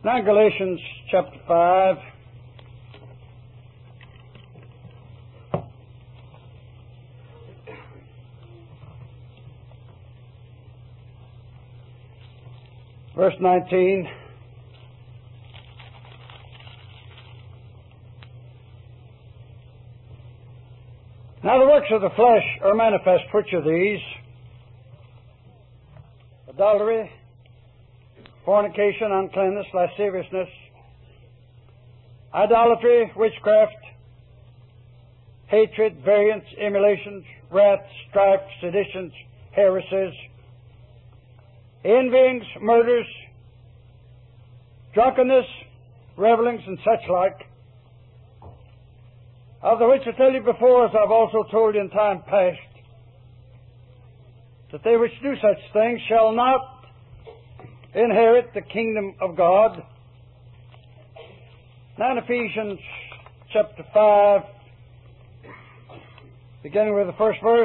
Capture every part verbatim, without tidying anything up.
Now Galatians chapter five. Verse nineteen. Now the works of the flesh are manifest, which are these: adultery, fornication, uncleanness, lasciviousness, idolatry, witchcraft, hatred, variance, emulations, wrath, strife, seditions, heresies, envyings, murders, drunkenness, revellings, and such like, of the which I tell you before, as I've also told you in time past, that they which do such things shall not inherit the kingdom of God. Now in Ephesians chapter five, beginning with the first verse.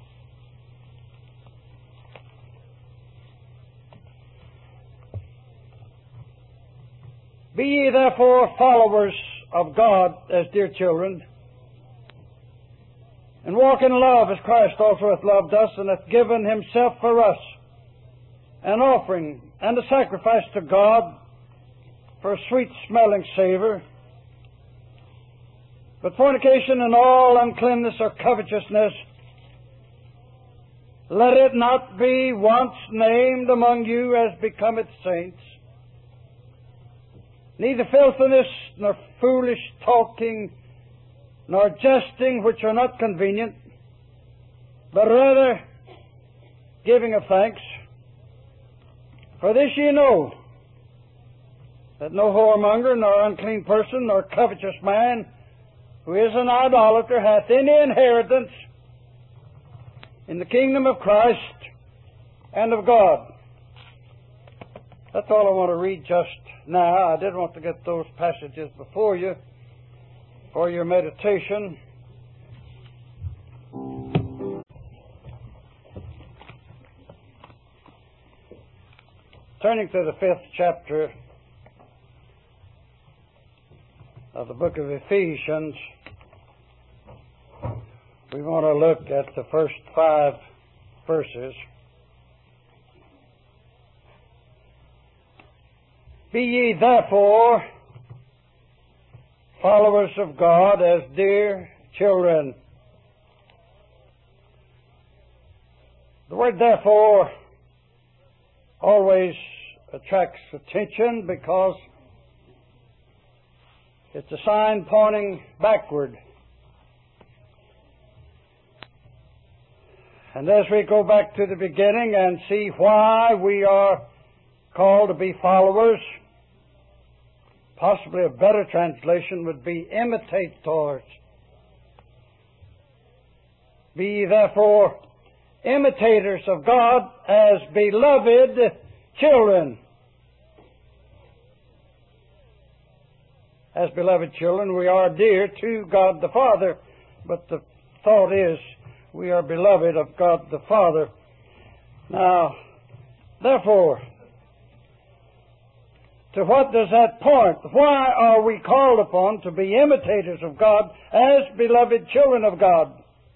Be ye therefore followers of God as dear children, and walk in love as Christ also hath loved us, and hath given himself for us, an offering and a sacrifice to God for a sweet-smelling savour. But fornication and all uncleanness or covetousness, let it not be once named among you as becometh saints, neither filthiness, nor foolish talking, nor jesting, which are not convenient, but rather giving of thanks. For this ye know, that no whoremonger, nor unclean person, nor covetous man, who is an idolater, hath any inheritance in the kingdom of Christ and of God. That's all I want to read just now. I did want to get those passages before you for your meditation. Turning to the fifth chapter of the book of Ephesians, we want to look at the first five verses. Be ye therefore followers of God as dear children. The word therefore always attracts attention because it's a sign pointing backward. And as we go back to the beginning and see why we are called to be followers, possibly a better translation would be imitators. Be ye therefore imitators of God as beloved children. As beloved children, we are dear to God the Father, but the thought is we are beloved of God the Father. Now, therefore, to what does that point? Why are we called upon to be imitators of God as beloved children of God?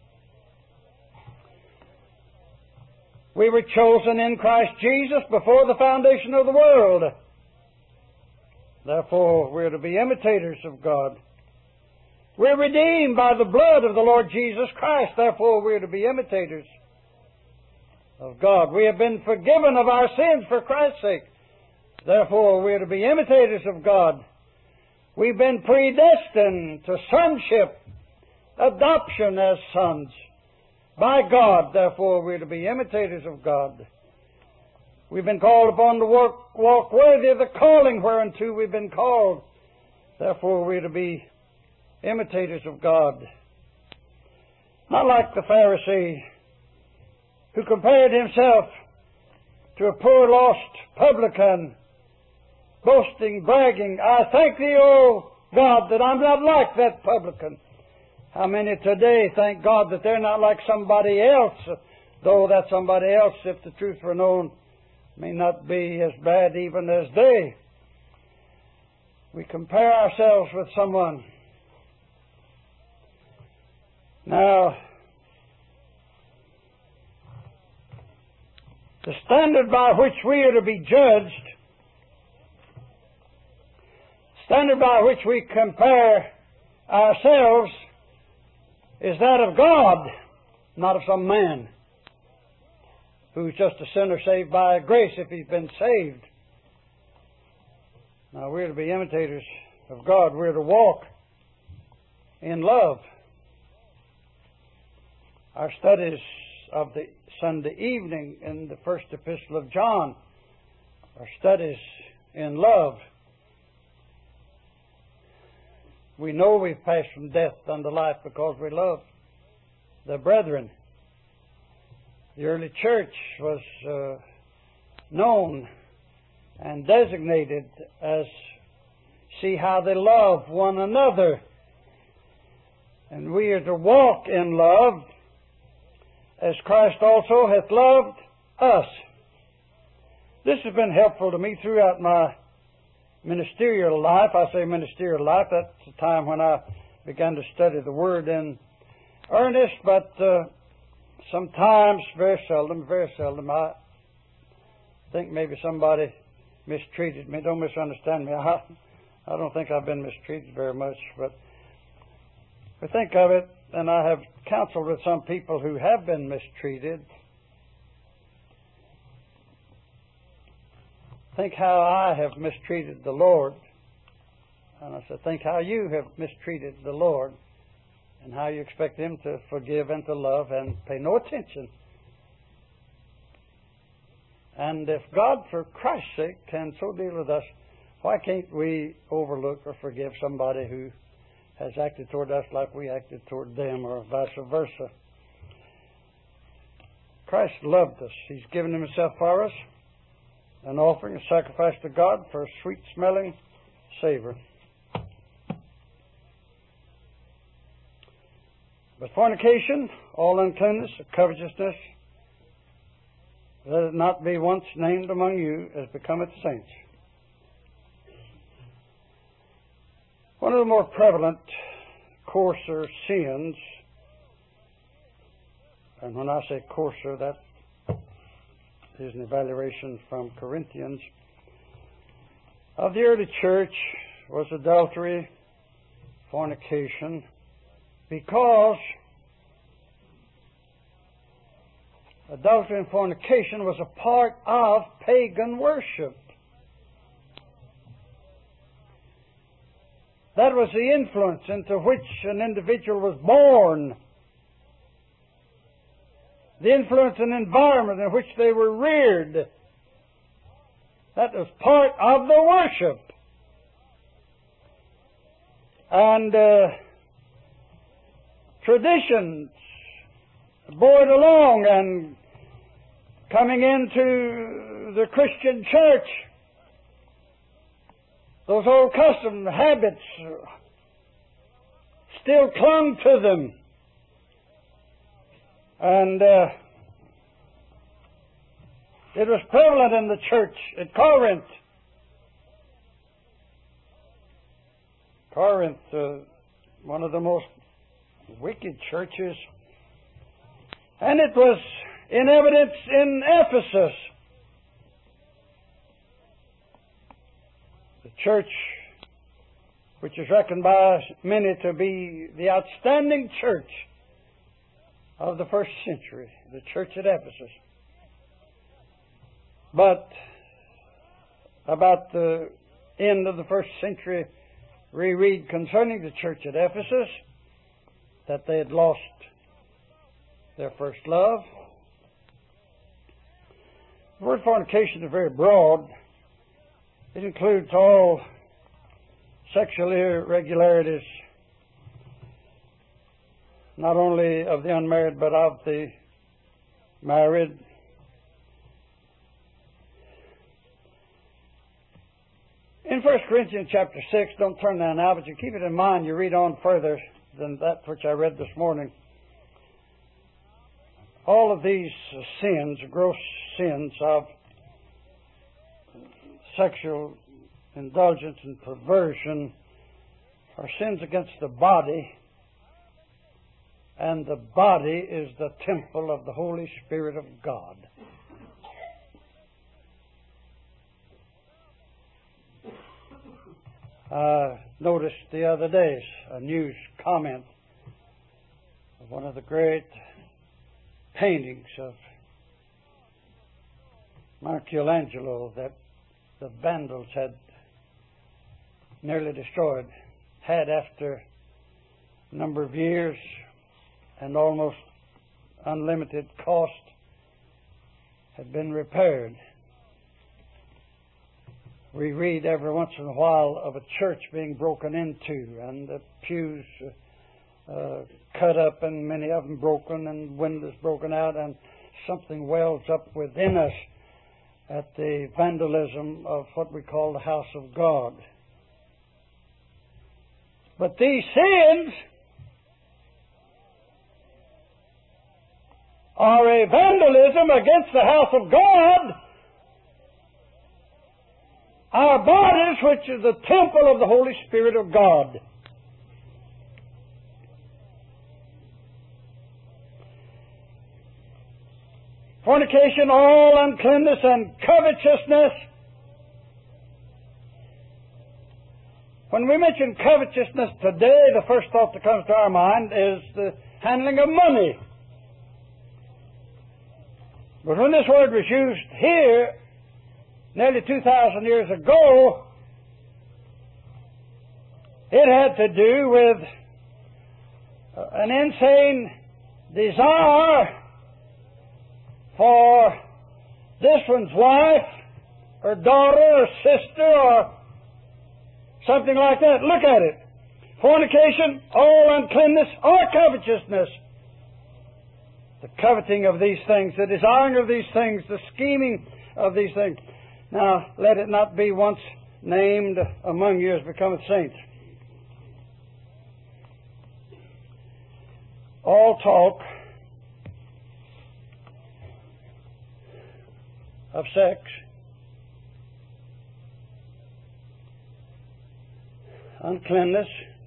We were chosen in Christ Jesus before the foundation of the world. Therefore, we're to be imitators of God. We're redeemed by the blood of the Lord Jesus Christ. Therefore, we're to be imitators of God. We have been forgiven of our sins for Christ's sake. Therefore, we're to be imitators of God. We've been predestined to sonship, adoption as sons by God. Therefore, we're to be imitators of God. We've been called upon to walk, walk worthy of the calling whereunto we've been called. Therefore, we're to be imitators of God. Not like the Pharisee who compared himself to a poor lost publican, boasting, bragging, I thank thee, O God, that I'm not like that publican. How many today thank God that they're not like somebody else, though that somebody else, if the truth were known, may not be as bad even as they. we compare ourselves with someone. Now, the standard by which we are to be judged, standard by which we compare ourselves, is that of God, not of some man who's just a sinner saved by grace if he's been saved. Now, we're to be imitators of God. We're to walk in love. Our studies of the Sunday evening in the first epistle of John are studies in love. We know we've passed from death unto life because we love the brethren. The early church was uh, known and designated as see how they love one another. And we are to walk in love as Christ also hath loved us. This has been helpful to me throughout my ministerial life. I say ministerial life, that's the time when I began to study the Word in earnest, but uh, sometimes, very seldom, very seldom, I think maybe somebody mistreated me. Don't misunderstand me. I, I don't think I've been mistreated very much, but we think of it, and I have counseled with some people who have been mistreated. Think how I have mistreated the Lord. And I said, think how you have mistreated the Lord and how you expect Him to forgive and to love and pay no attention. And if God, for Christ's sake, can so deal with us, why can't we overlook or forgive somebody who has acted toward us like we acted toward them, or vice versa? Christ loved us. He's given Himself for us, an offering, a sacrifice to God for a sweet-smelling savor. But fornication, all uncleanness, covetousness, let it not be once named among you as becometh saints. One of the more prevalent, coarser sins, and when I say coarser, that is an evaluation from Corinthians, of the early church was adultery, fornication, because adultery and fornication was a part of pagan worship. That was the influence into which an individual was born. The influence and environment in which they were reared. That was part of the worship. And uh, traditions bore it along, and coming into the Christian church, those old custom habits still clung to them. And uh, it was prevalent in the church at Corinth. Corinth, uh, one of the most wicked churches. And it was in evidence in Ephesus. The church, which is reckoned by many to be the outstanding church of the first century, the church at Ephesus. But about the end of the first century, we read concerning the church at Ephesus that they had lost their first love. The word fornication is very broad. It includes all sexual irregularities, not only of the unmarried, but of the married. In First Corinthians chapter six, don't turn there now, but you keep it in mind, you read on further than that which I read this morning. All of these sins, gross sins of sexual indulgence and perversion are sins against the body, and the body is the temple of the Holy Spirit of God. I noticed the other day a news comment of one of the great paintings of Michelangelo that the Vandals had nearly destroyed, had after a number of years and almost unlimited cost had been repaired. We read every once in a while of a church being broken into and the pews uh, cut up and many of them broken and windows broken out, and something wells up within us at the vandalism of what we call the house of God. But these sins are a vandalism against the house of God, our bodies, which is the temple of the Holy Spirit of God. Fornication, all uncleanness, and covetousness. When we mention covetousness today, the first thought that comes to our mind is the handling of money. But when this word was used here, nearly two thousand years ago, it had to do with an insane desire for this one's wife, or daughter, or sister, or something like that. Look at it. Fornication, all uncleanness, or covetousness. The coveting of these things, the desiring of these things, the scheming of these things. Now, let it not be once named among you as becometh saints. All talk of sex uncleanness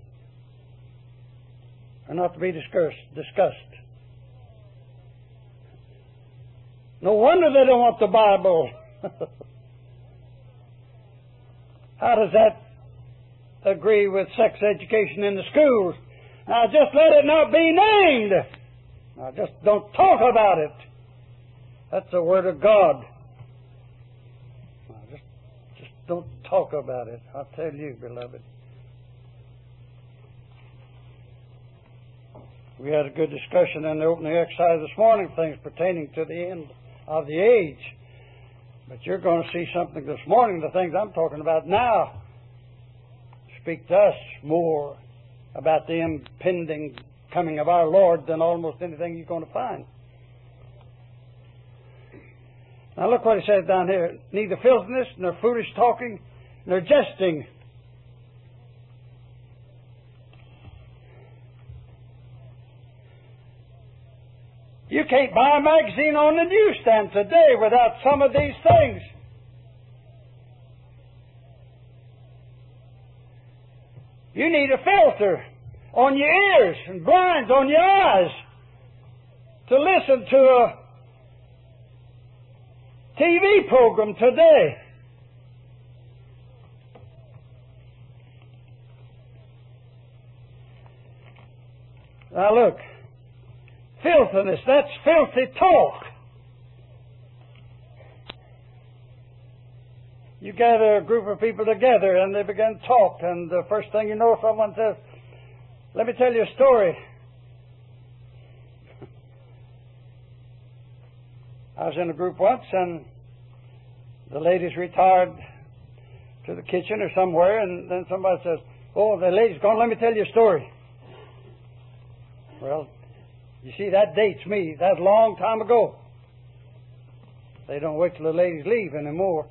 are not to be discussed. discussed. No wonder they don't want the Bible. How does that agree with sex education in the schools? Now, just let it not be named. Now, just don't talk about it. That's the Word of God. Now, just, just don't talk about it. I'll tell you, beloved. We had a good discussion in the opening exercise this morning, things pertaining to the end of the age. But you're going to see something this morning, the things I'm talking about now, speak to us more about the impending coming of our Lord than almost anything you're going to find. Now look what he says down here. Neither filthiness, nor foolish talking, nor jesting. You can't buy a magazine on the newsstand today without some of these things. You need a filter on your ears and blinds on your eyes to listen to a T V program today. Now look. Filthiness, that's filthy talk. You gather a group of people together and they begin to talk, and the first thing you know, someone says, let me tell you a story. I was in a group once, and the ladies retired to the kitchen or somewhere, and then somebody says, oh, the lady's gone, let me tell you a story. Well, you see, that dates me. That's a long time ago. They don't wait till the ladies leave anymore.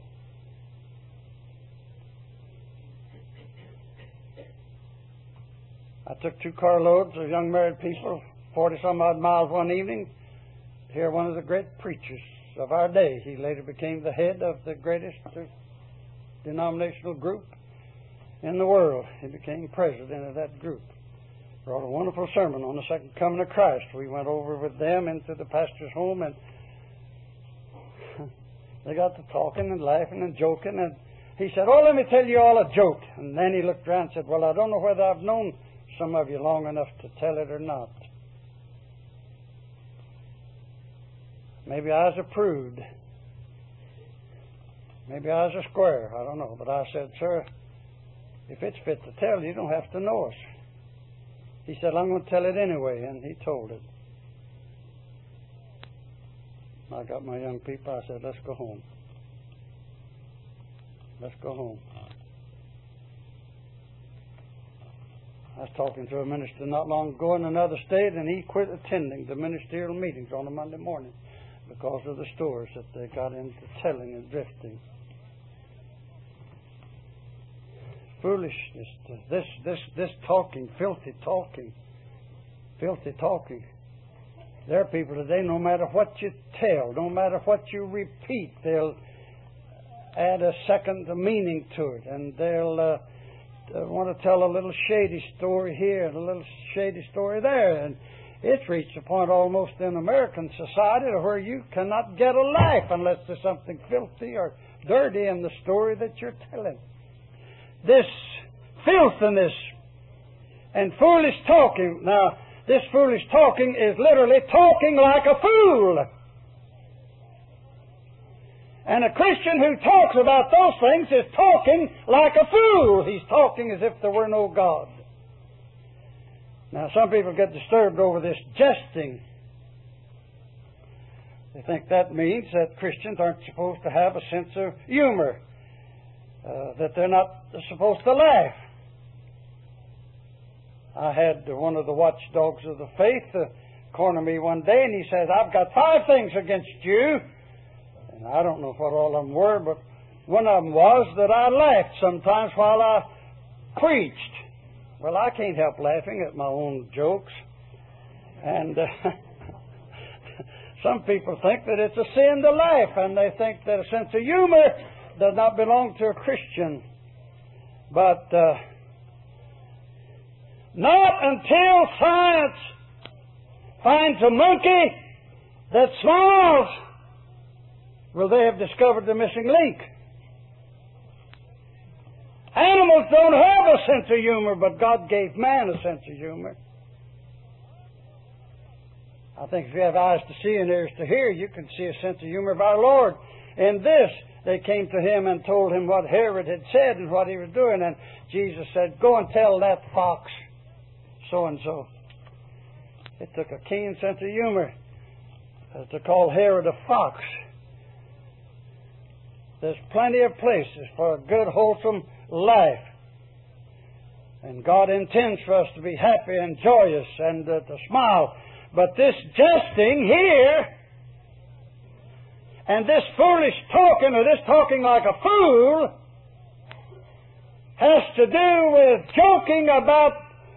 I took two carloads of young married people, forty-some odd miles one evening, to hear one of the great preachers of our day. He later became the head of the greatest denominational group in the world. He became president of that group. Brought a wonderful sermon on the second coming of Christ. We went over with them into the pastor's home, and they got to talking and laughing and joking, and he said, "Oh, let me tell you all a joke." And then he looked around and said, "Well, I don't know whether I've known some of you long enough to tell it or not. Maybe I was a prude. Maybe I was a square. I don't know." But I said, "Sir, if it's fit to tell, you don't have to know us." He said, "I'm going to tell it anyway," and he told it. I got my young people. I said, "Let's go home. Let's go home." I was talking to a minister not long ago in another state, and he quit attending the ministerial meetings on a Monday morning because of the stories that they got into telling and drifting. Foolishness, this, this, this talking, filthy talking, filthy talking. There are people today, no matter what you tell, no matter what you repeat, they'll add a second meaning to it, and they'll uh, want to tell a little shady story here and a little shady story there, and it's reached a point almost in American society where you cannot get a laugh unless there's something filthy or dirty in the story that you're telling. This filthiness and foolish talking. Now, this foolish talking is literally talking like a fool. And a Christian who talks about those things is talking like a fool. He's talking as if there were no God. Now, some people get disturbed over this jesting. They think that means that Christians aren't supposed to have a sense of humor. Uh, that they're not supposed to laugh. I had one of the watchdogs of the faith uh, corner me one day, and he says, "I've got five things against you." And I don't know what all of them were, but one of them was that I laughed sometimes while I preached. Well, I can't help laughing at my own jokes. And uh, some people think that it's a sin to laugh, and they think that a sense of humor does not belong to a Christian. But uh, not until science finds a monkey that smiles will they have discovered the missing link. Animals don't have a sense of humor, but God gave man a sense of humor. I think if you have eyes to see and ears to hear, you can see a sense of humor of our Lord. In this, they came to him and told him what Herod had said and what he was doing. And Jesus said, "Go and tell that fox so-and-so." It took a keen sense of humor to call Herod a fox. There's plenty of places for a good, wholesome life. And God intends for us to be happy and joyous and uh, to smile. But this jesting here and this foolish talking, or this talking like a fool, has to do with joking about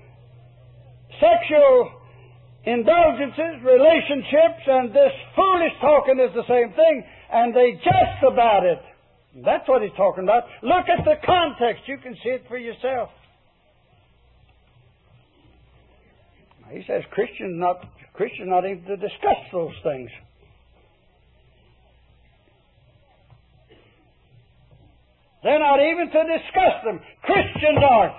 sexual indulgences, relationships, and this foolish talking is the same thing, and they jest about it. That's what he's talking about. Look at the context. You can see it for yourself. He says Christians not Christians not even to discuss those things. They're not even to discuss them. Christians aren't.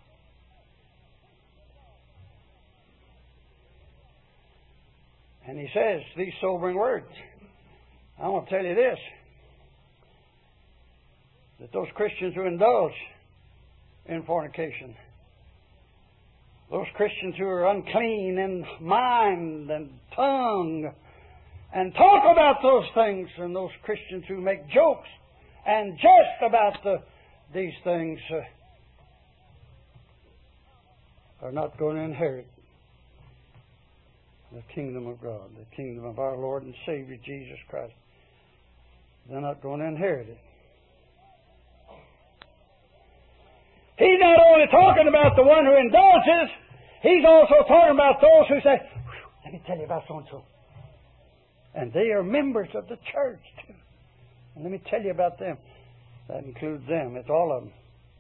And he says these sobering words. I want to tell you this, that those Christians who indulge in fornication, those Christians who are unclean in mind and tongue and talk about those things, and those Christians who make jokes and jest about the, these things uh, are not going to inherit the kingdom of God, the kingdom of our Lord and Savior Jesus Christ. They're not going to inherit it. He's not only talking about the one who indulges, he's also talking about those who say, "Let me tell you about so-and-so." And they are members of the church, too. And let me tell you about them. That includes them. It's all of them.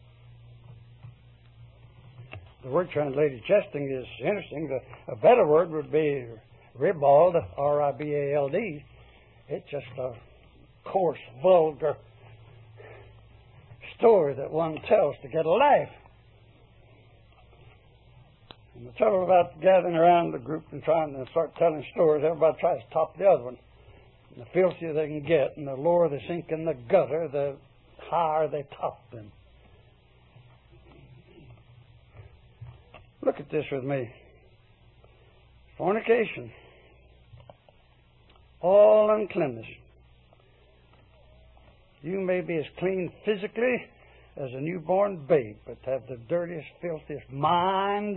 The word translated jesting is interesting. The, a better word would be ribald, R I B A L D. It's just a coarse, vulgar story that one tells to get a laugh. And the trouble about gathering around the group and trying to start telling stories, everybody tries to top the other one. And the filthier they can get, and the lower they sink in the gutter, the higher they top them. Look at this with me. Fornication. All uncleanness. You may be as clean physically as a newborn babe, but have the dirtiest, filthiest mind.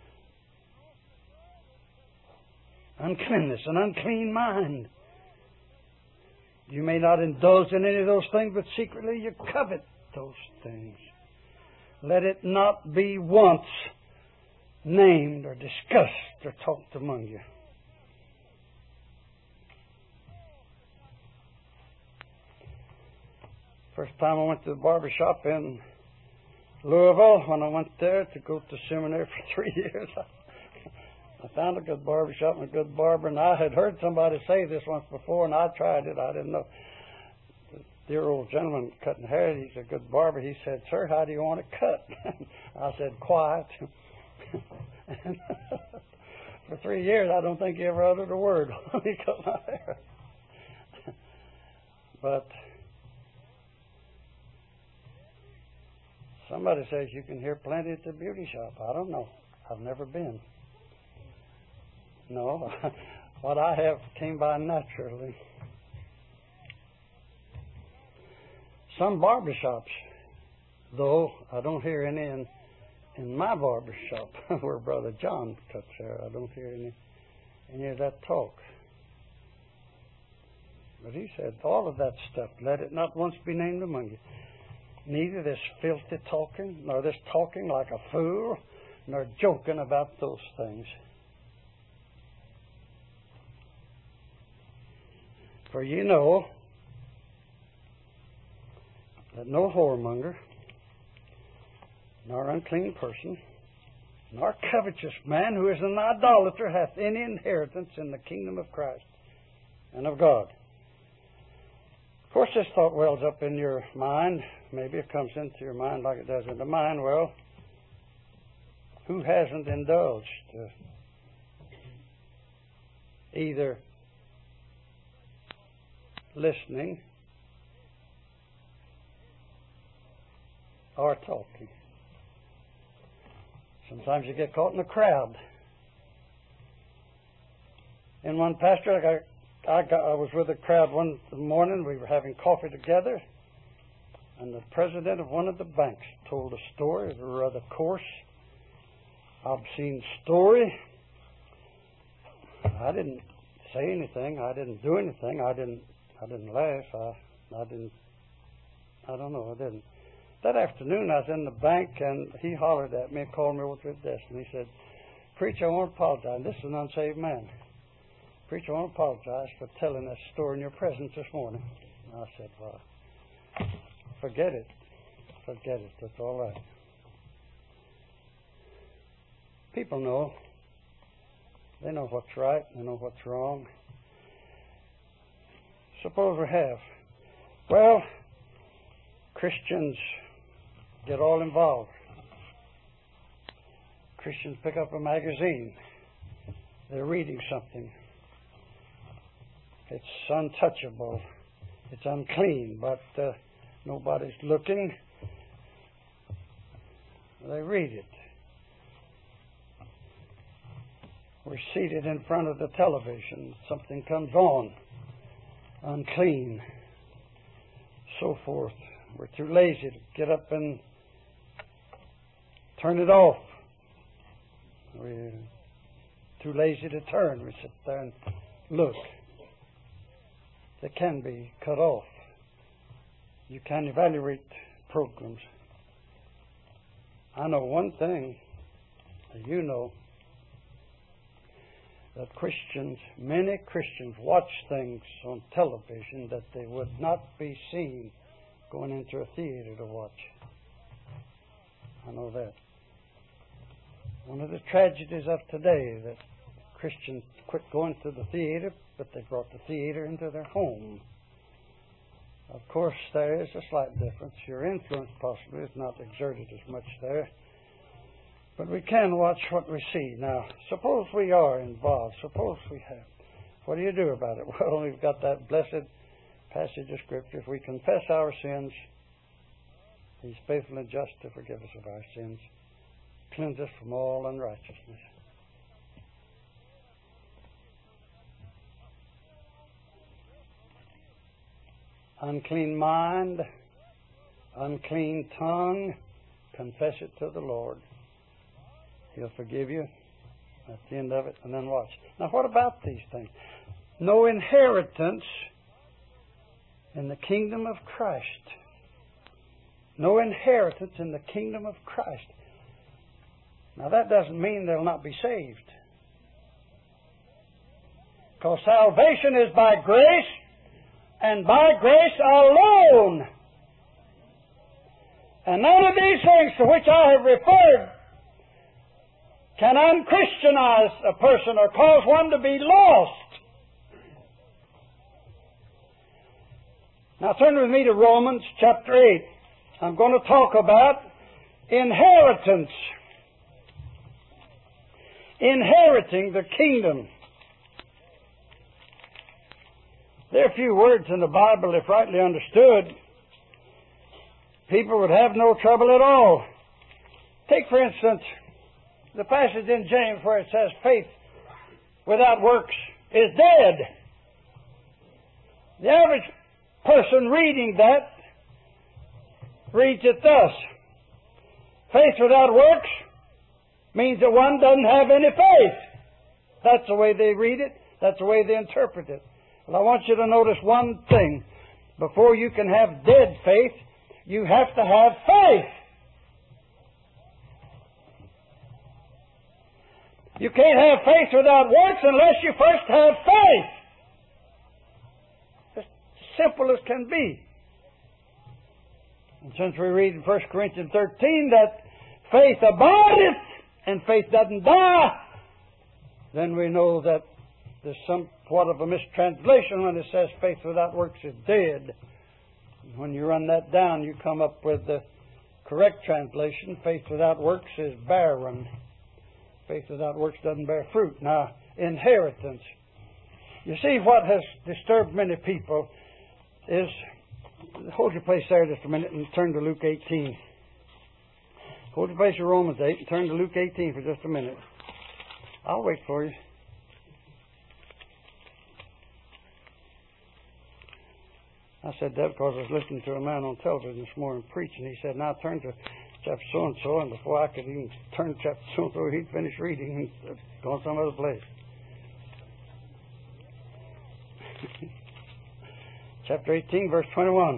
Uncleanness, an unclean mind. You may not indulge in any of those things, but secretly you covet those things. Let it not be once named or discussed or talked among you. First time I went to the barber shop in Louisville, when I went there to go to seminary for three years, I found a good barber shop and a good barber, and I had heard somebody say this once before, and I tried it. I didn't know. The dear old gentleman cutting hair, he's a good barber. He said, "Sir, how do you want it cut?" I said, "Quiet." For three years, I don't think he ever uttered a word when he cut my hair. But somebody says you can hear plenty at the beauty shop. I don't know. I've never been. No, what I have came by naturally. Some barber shops, though, I don't hear any in, in my barber shop where Brother John cuts hair. I don't hear any, any of that talk. But he said, all of that stuff, let it not once be named among you. Neither this filthy talking, nor this talking like a fool, nor joking about those things. For you know that no whoremonger, nor unclean person, nor covetous man who is an idolater hath any inheritance in the kingdom of Christ and of God. Of course, this thought wells up in your mind. Maybe it comes into your mind like it does into mine. Well, who hasn't indulged uh, either listening or talking? Sometimes you get caught in a crowd. In one pastor, I got, I got, I was with a crowd one morning. We were having coffee together, and the president of one of the banks told a story, a rather coarse, obscene story. I didn't say anything. I didn't do anything. I didn't. I didn't laugh. I, I didn't. I don't know. I didn't. That afternoon, I was in the bank, and he hollered at me and called me over to his desk, and he said, "Preacher, I want to apologize." This is an unsaved man. "Preacher, I want to apologize for telling that story in your presence this morning." And I said, "Well, forget it. Forget it. That's all right." People know. They know what's right. They know what's wrong. Suppose we have. Well, Christians get all involved. Christians pick up a magazine. They're reading something. It's untouchable. It's unclean, but uh, nobody's looking. They read it. We're seated in front of the television. Something comes on. Unclean. So forth. We're too lazy to get up and turn it off. We're too lazy to turn. We sit there and look. They can be cut off. You can evaluate programs. I know one thing, you know, that Christians, many Christians watch things on television that they would not be seen going into a theater to watch. I know that. One of the tragedies of today that Christians quit going to the theater, but they brought the theater into their home. Of course, there is a slight difference. Your influence possibly is not exerted as much there. But we can watch what we see. Now, suppose we are involved. Suppose we have. What do you do about it? Well, we've got that blessed passage of Scripture. If we confess our sins, He's faithful and just to forgive us of our sins, cleanse us from all unrighteousness. Unclean mind, unclean tongue, confess it to the Lord. He'll forgive you. That's the end of it. And then watch. Now, what about these things? No inheritance in the kingdom of Christ. No inheritance in the kingdom of Christ. Now, that doesn't mean they'll not be saved. Because salvation is by grace, and by grace alone. And none of these things to which I have referred can unchristianize a person or cause one to be lost. Now turn with me to Romans chapter eight. I'm going to talk about inheritance. Inheriting the kingdom. There are a few words in the Bible, if rightly understood, people would have no trouble at all. Take, for instance, the passage in James where it says faith without works is dead. The average person reading that reads it thus. Faith without works means that one doesn't have any faith. That's the way they read it. That's the way they interpret it. Well, I want you to notice one thing. Before you can have dead faith, you have to have faith. You can't have faith without works unless you first have faith. It's as simple as can be. And since we read in First Corinthians thirteen that faith abideth and faith doesn't die, then we know that there's somewhat of a mistranslation when it says faith without works is dead. When you run that down, you come up with the correct translation. Faith without works is barren. Faith without works doesn't bear fruit. Now, inheritance. You see, what has disturbed many people is, hold your place there just a minute and turn to Luke eighteen. Hold your place in Romans eight and turn to Luke eighteen for just a minute. I'll wait for you. I said that because I was listening to a man on television this morning preaching. He said, now turn to chapter so-and-so, and before I could even turn to chapter so-and-so, he'd finished reading and gone some other place. Chapter eighteen, verse twenty-one.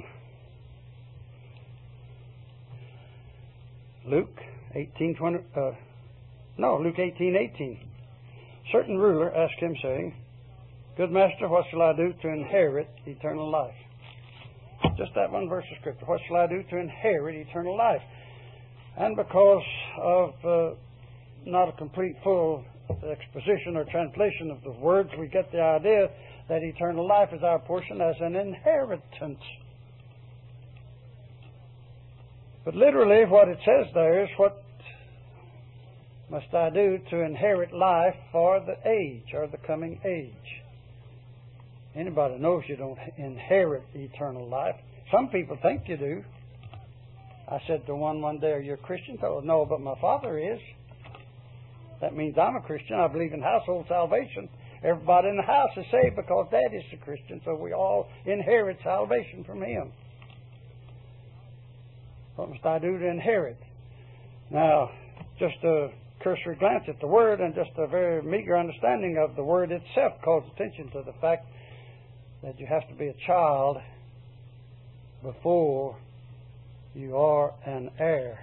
Luke eighteen, twenty, uh, no, Luke eighteen, eighteen. Certain ruler asked him, saying, Good master, what shall I do to inherit eternal life? Just that one verse of Scripture. What shall I do to inherit eternal life? And because of uh, not a complete full exposition or translation of the words, we get the idea that eternal life is our portion as an inheritance. But literally what it says there is, what must I do to inherit life for the age or the coming age? Anybody knows you don't inherit eternal life. Some people think you do. I said to one one day, are you a Christian? Oh, no, but my father is. That means I'm a Christian. I believe in household salvation. Everybody in the house is saved because Daddy's a Christian, so we all inherit salvation from him. What must I do to inherit? Now, just a cursory glance at the word and just a very meager understanding of the word itself calls attention to the fact that you have to be a child before you are an heir.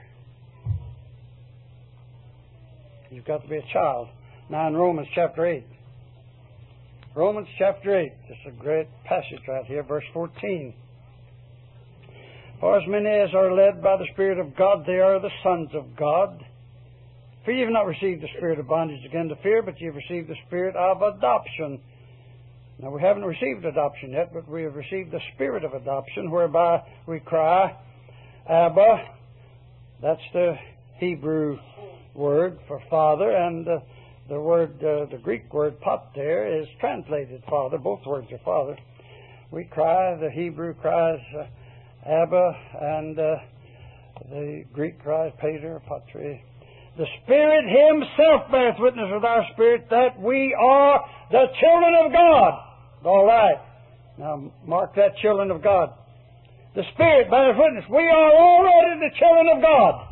You've got to be a child. Now in Romans chapter eight. Romans chapter eight. This is a great passage right here, verse fourteen. For as many as are led by the Spirit of God, they are the sons of God. For ye have not received the spirit of bondage again to fear, but ye have received the Spirit of adoption. Now, we haven't received adoption yet, but we have received the Spirit of adoption, whereby we cry, Abba. That's the Hebrew word for Father, and uh, the word, uh, the Greek word pater is translated Father. Both words are Father. We cry, the Hebrew cries uh, Abba, and uh, the Greek cries Pater, Patre. The Spirit Himself beareth witness with our spirit that we are the children of God. All right. Now, mark that, children of God. The Spirit beareth witness. We are already the children of God.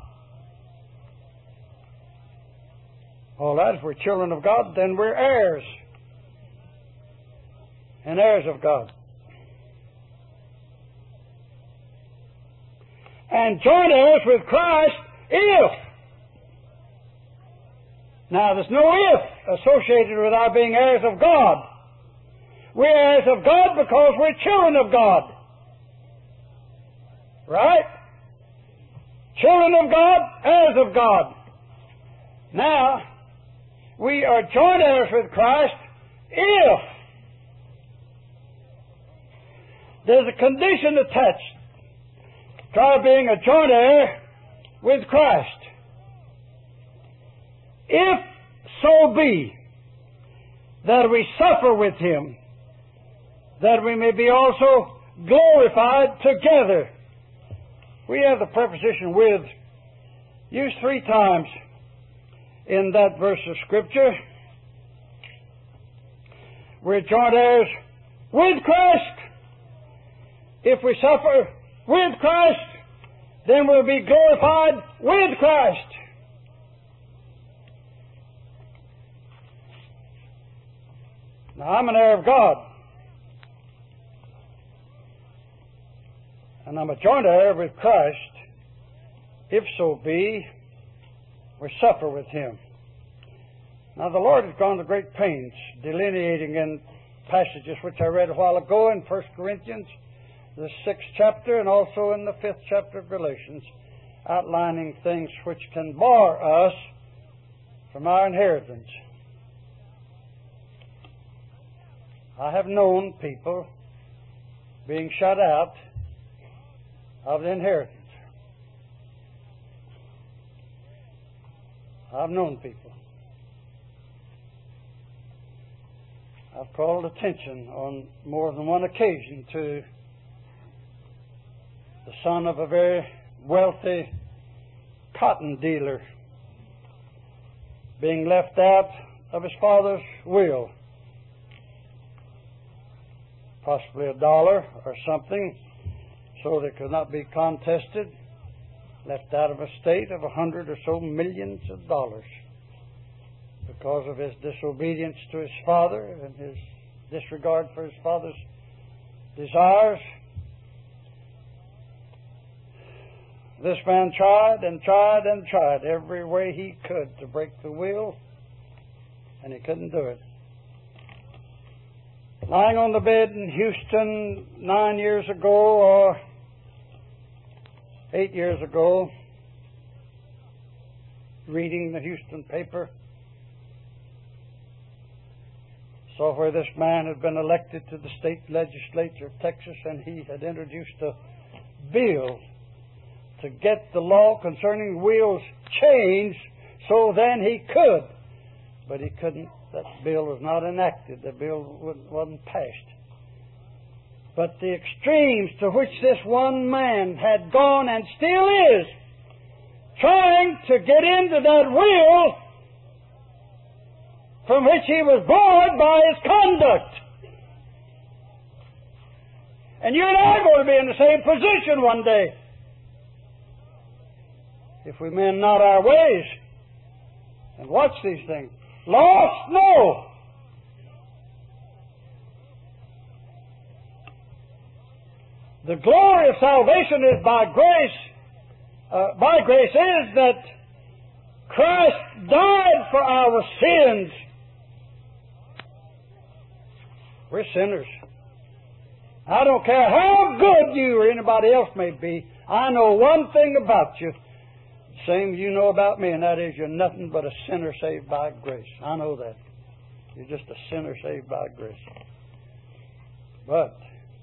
All right, if we're children of God, then we're heirs. And heirs of God. And joint heirs with Christ if. Now, there's no if associated with our being heirs of God. We're heirs of God because we're children of God. Right? Children of God, heirs of God. Now, we are joint heirs with Christ if there's a condition attached to our being a joint heir with Christ. If so be that we suffer with Him, that we may be also glorified together. We have the preposition with used three times in that verse of Scripture. We're joint heirs with Christ. If we suffer with Christ, then we'll be glorified with Christ. Now, I'm an heir of God. And I'm a joint heir with Christ, if so be we suffer with Him. Now, the Lord has gone to great pains delineating in passages which I read a while ago in First Corinthians, the sixth chapter, and also in the fifth chapter of Galatians, outlining things which can bar us from our inheritance. I have known people being shut out of the inheritance. I've known people. I've called attention on more than one occasion to the son of a very wealthy cotton dealer being left out of his father's will. Possibly a dollar or something, so that could not be contested, left out of a state of a hundred or so millions of dollars because of his disobedience to his father and his disregard for his father's desires. This man tried and tried and tried every way he could to break the will, and he couldn't do it. Lying on the bed in Houston nine years ago or eight years ago, reading the Houston paper, saw where this man had been elected to the state legislature of Texas, and he had introduced a bill to get the law concerning wills changed so then he could. But he couldn't. That bill was not enacted. The bill wasn't passed. But the extremes to which this one man had gone and still is, trying to get into that will from which he was bored by his conduct. And you and I are going to be in the same position one day, if we mend not our ways and watch these things. Lost? No. The glory of salvation is by grace. Uh, by grace is that Christ died for our sins. We're sinners. I don't care how good you or anybody else may be. I know one thing about you, same you know about me, and that is you're nothing but a sinner saved by grace. I know that. You're just a sinner saved by grace. But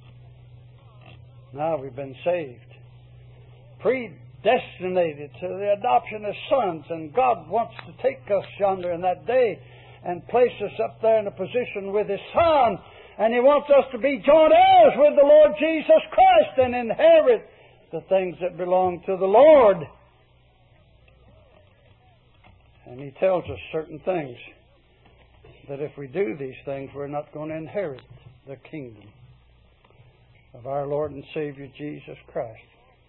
now we've been saved, predestinated to the adoption as sons, and God wants to take us yonder in that day and place us up there in a position with His Son, and He wants us to be joint heirs with the Lord Jesus Christ and inherit the things that belong to the Lord. And He tells us certain things, that if we do these things, we're not going to inherit the kingdom of our Lord and Savior Jesus Christ.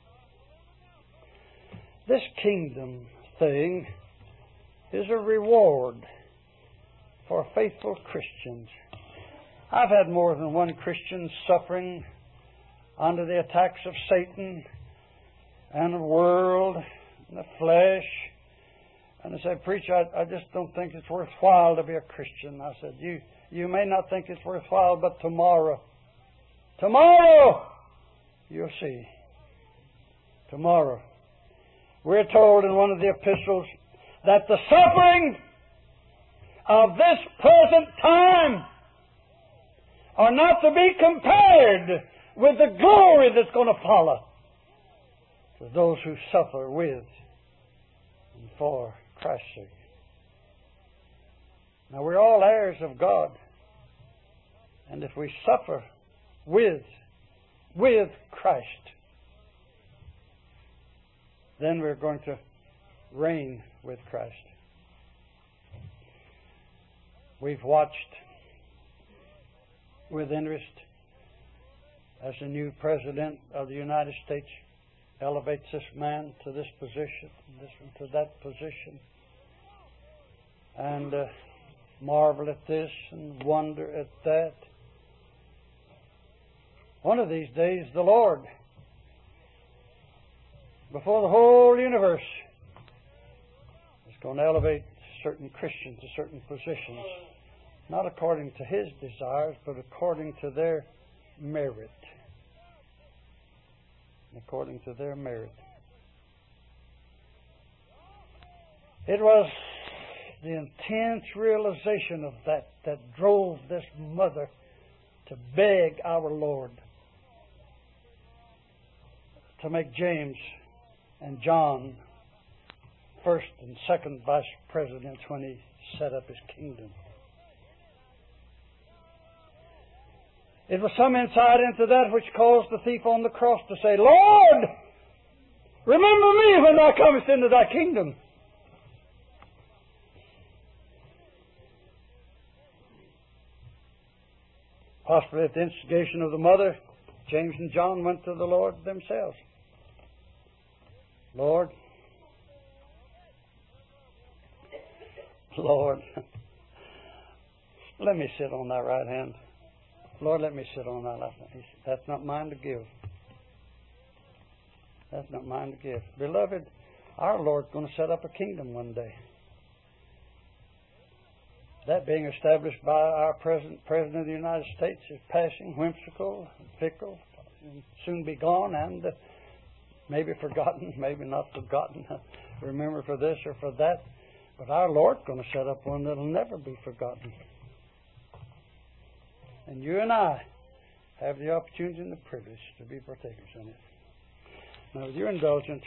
This kingdom thing is a reward for faithful Christians. I've had more than one Christian suffering under the attacks of Satan and the world and the flesh. And they said, "Preacher, I, I just don't think it's worthwhile to be a Christian." I said, you, you may not think it's worthwhile, but tomorrow, tomorrow, you'll see. Tomorrow. We're told in one of the epistles that the suffering of this present time are not to be compared with the glory that's going to follow for those who suffer with and for Christ's sake. Now, we're all heirs of God. And if we suffer with, with Christ, then we're going to reign with Christ. We've watched with interest as the new President of the United States elevates this man to this position, this one to that position, and uh, marvel at this and wonder at that. One of these days, the Lord, before the whole universe, is going to elevate certain Christians to certain positions, not according to His desires, but according to their merit. According to their merit. It was the intense realization of that that drove this mother to beg our Lord to make James and John first and second vice presidents when He set up His kingdom. It was some insight into that which caused the thief on the cross to say, "Lord, remember me when Thou comest into Thy kingdom." Possibly at the instigation of the mother, James and John went to the Lord themselves. "Lord, Lord, let me sit on Thy right hand. Lord, let me sit on Thy left hand." He said, "That's not mine to give. That's not mine to give." Beloved, our Lord's going to set up a kingdom one day. That being established by our present President of the United States is passing, whimsical, fickle, and soon be gone, and uh, maybe forgotten, maybe not forgotten. Remember for this or for that. But our Lord's going to set up one that will never be forgotten. And you and I have the opportunity and the privilege to be partakers in it. Now, with your indulgence,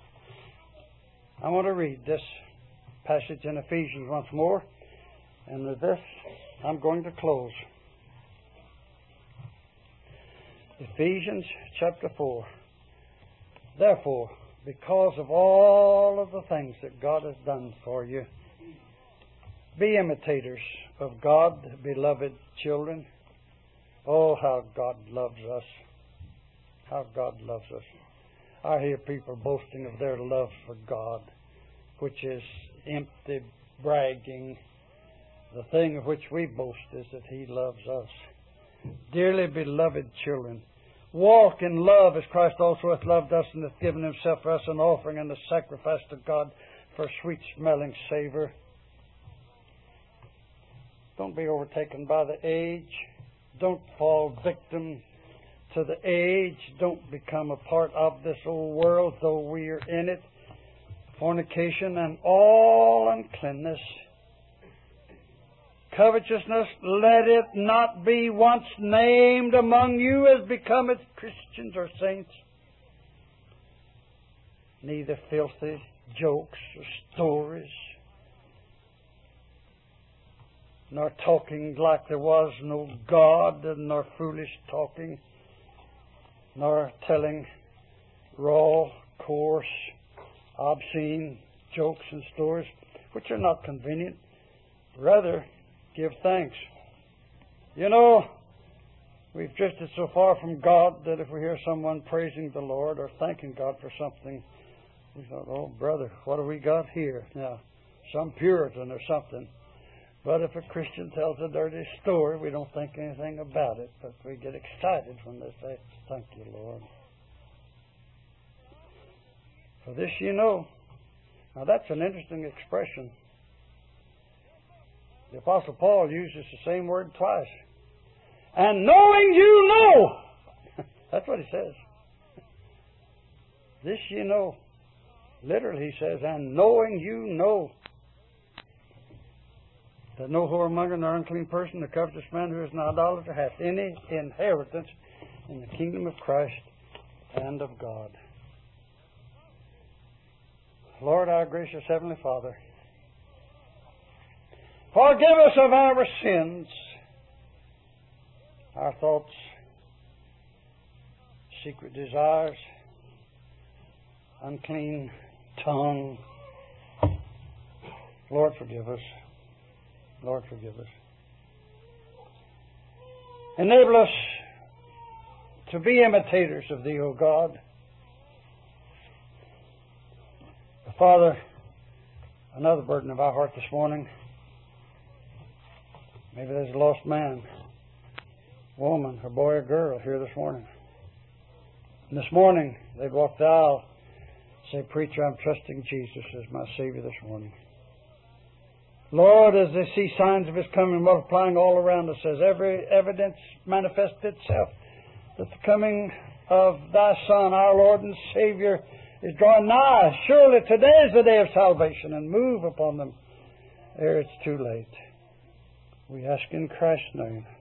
I want to read this passage in Ephesians once more. And with this, I'm going to close. Ephesians chapter four. "Therefore, because of all of the things that God has done for you, be imitators of God, beloved children." Oh, how God loves us. How God loves us. I hear people boasting of their love for God, which is empty bragging. The thing of which we boast is that He loves us. Dearly beloved children, walk in love as Christ also hath loved us and hath given Himself for us an offering and a sacrifice to God for a sweet-smelling savor. Don't be overtaken by the age. Don't fall victim to the age. Don't become a part of this old world, though we are in it. Fornication and all uncleanness. Covetousness, let it not be once named among you as becometh Christians or saints. Neither filthy jokes or stories, nor talking like there was no God, nor foolish talking, nor telling raw, coarse, obscene jokes and stories, which are not convenient. Rather, give thanks. You know, we've drifted so far from God that if we hear someone praising the Lord or thanking God for something, we thought, oh, brother, what have we got here? Now, some Puritan or something. But if a Christian tells a dirty story, we don't think anything about it. But we get excited when they say, thank you, Lord. For this you know. Now, that's an interesting expression. The Apostle Paul uses the same word twice. And knowing you know. That's what he says. This you know. Literally, he says, and knowing you know that no whoremonger, nor unclean person, nor covetous man who is an idolater hath any inheritance in the kingdom of Christ and of God. Lord, our gracious Heavenly Father, forgive us of our sins, our thoughts, secret desires, unclean tongue. Lord, forgive us. Lord, forgive us. Enable us to be imitators of Thee, O God. Father, another burden of our heart this morning. Maybe there's a lost man, woman, a boy or girl here this morning. And this morning, they've walked the aisle, say, Preacher, I'm trusting Jesus as my Savior this morning. Lord, as they see signs of His coming multiplying all around us, as every evidence manifests itself that the coming of Thy Son, our Lord and Savior, is drawing nigh. Surely today is the day of salvation, and move upon them ere it's too late. We ask in Christ's name.